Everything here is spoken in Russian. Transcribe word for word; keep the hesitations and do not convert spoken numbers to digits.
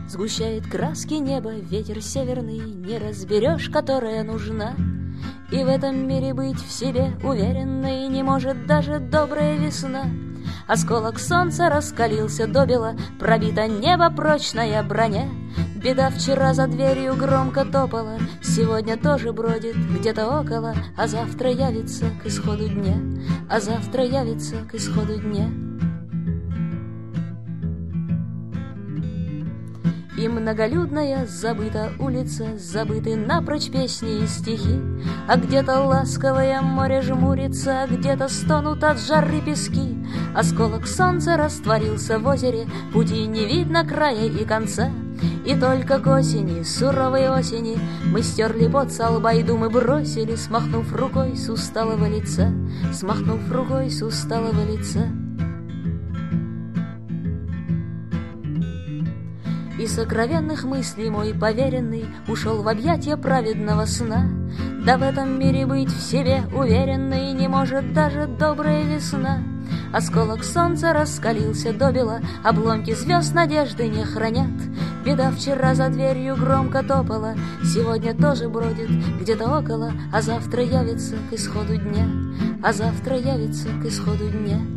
Сгущает краски неба ветер северный, не разберешь, которая нужна. И в этом мире быть в себе уверенной не может даже добрая весна. Осколок солнца раскалился добело, пробито небо прочная броня. Беда вчера за дверью громко топала, сегодня тоже бродит где-то около, а завтра явится к исходу дня, а завтра явится к исходу дня. И многолюдная забыта улица, забыты напрочь песни и стихи, а где-то ласковое море жмурится, а где-то стонут от жары пески. Осколок солнца растворился в озере, пути не видно края и конца. И только к осени, суровой осени, мы стерли пот со лба и думы бросили, смахнув рукой с усталого лица, смахнув рукой с усталого лица. И сокровенных мыслей мой поверенный ушел в объятия праведного сна. Да в этом мире быть в себе уверенной не может даже добрая весна. Осколок солнца раскалился добело, обломки звезд надежды не хранят. Беда вчера за дверью громко топала, сегодня тоже бродит где-то около, а завтра явится к исходу дня, а завтра явится к исходу дня.